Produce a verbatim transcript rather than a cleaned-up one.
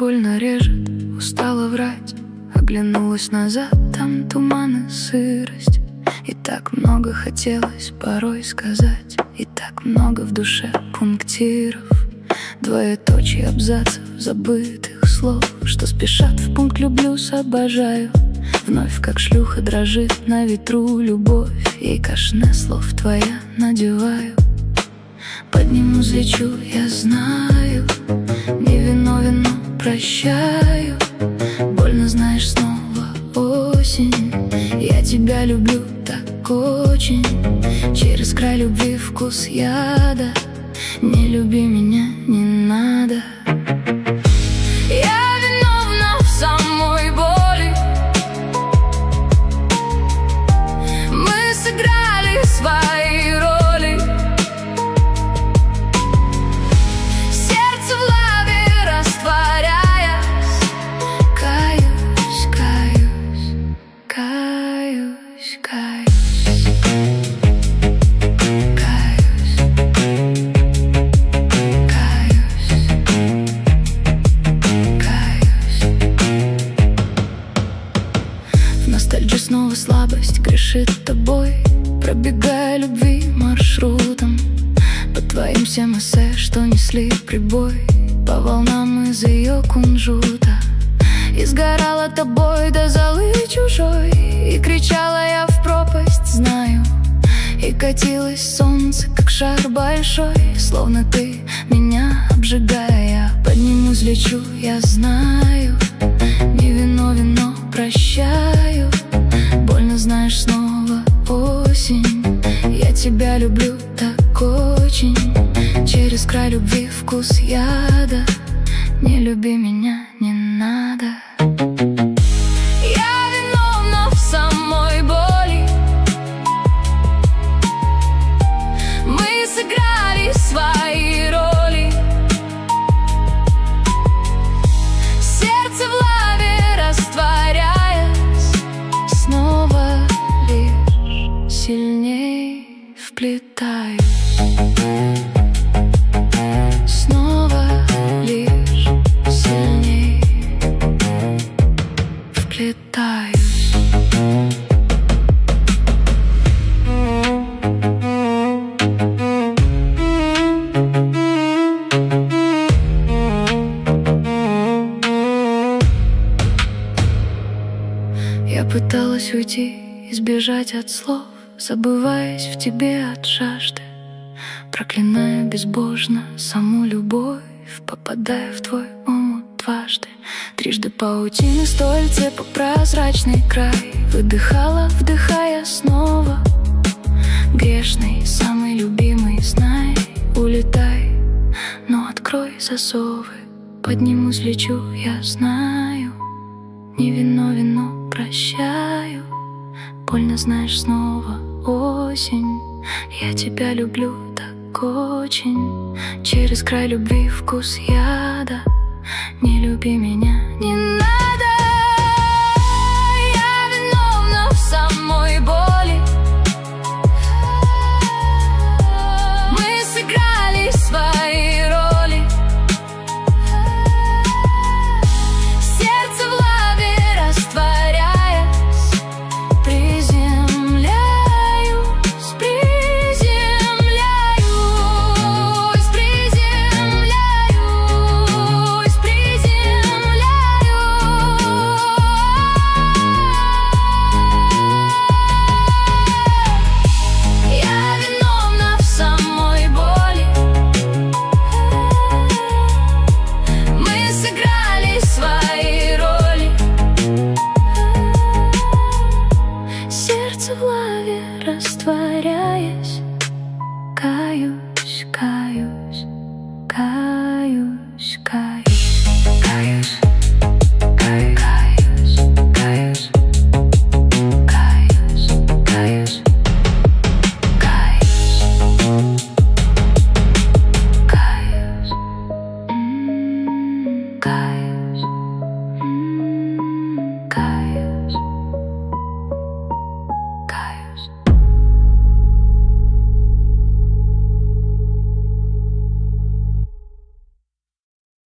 больно режет, устала врать. Оглянулась назад, там туман и сырость. И так много хотелось порой сказать, и так много в душе пунктиров, двоеточие абзацев забытых слов, что спешат в пункт «люблю» с «обожаю». Вновь как шлюха дрожит на ветру любовь, ей кашне слов твоя надеваю. Подниму, взлечу, я знаю, не виновен, но прощаю. Больно, знаешь, снова осень. Я тебя люблю так очень. Через край любви вкус яда. Не люби меня, не надо. Я виновна в самой боли. Мы сыграли свои роли. Сердце в лаве растворяясь. Каюсь, каюсь, каюсь, каюсь. Ностальгия снова слабость грешит тобой, пробегая любви маршрутом по твоим всем эссе, что несли прибой по волнам из ее кунжута. И сгорала тобой до золы чужой, и кричала я в пропасть, знаю. И катилось солнце, как шар большой, словно ты меня обжигая. Поднимусь, лечу, я знаю, не виновен, но прощаю. Больно, знаешь, снова осень. Я тебя люблю так очень. Через край любви вкус яда. Не люби меня, не надо. Я виновна в самой боли. Мы сыграли свои роли. Сердце в лаве растворяясь, снова лишь сильней вплетаюсь. Снова лишь сильней вплетаюсь. Я пыталась уйти, избежать от слов, забываясь в тебе от жажды, проклиная безбожно саму любовь, попадая в твой омут дважды. Трижды паутины столь цепо прозрачный край, выдыхала, вдыхая снова. Грешный, самый любимый, знай, улетай, но открой засовы. Поднимусь, лечу, я знаю, не виновен, но прощаю. Больно, знаешь, снова осень. Я тебя люблю так очень. Через край любви вкус яда. Не люби меня, не надо. Я виновна в самой боли. Мы сыграли свои роли. Сердце в лаве растворяясь, приземляюсь, приземляюсь, приземляюсь, приземляюсь. Я виновна в самой боли. Мы сыграли свои роли. Сердце в лаве растворяясь,